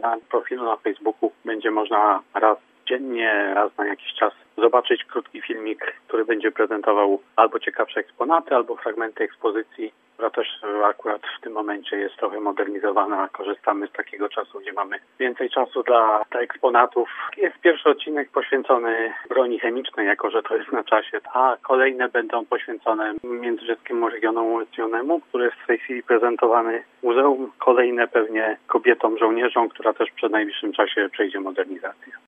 na profilu na Facebooku będzie można raz dziennie, raz na jakiś czas zobaczyć krótki filmik, który będzie prezentował albo ciekawsze eksponaty, albo fragmenty ekspozycji, która też akurat w tym momencie jest trochę modernizowana. Korzystamy z takiego czasu, gdzie mamy więcej czasu dla eksponatów. Jest pierwszy odcinek poświęcony broni chemicznej, jako że to jest na czasie, a kolejne będą poświęcone Międzyrzeckiemu Regionowi Lecjonemu, który jest w tej chwili prezentowany w muzeum. Kolejne pewnie kobietom żołnierzom, która też w najbliższym czasie przejdzie modernizację.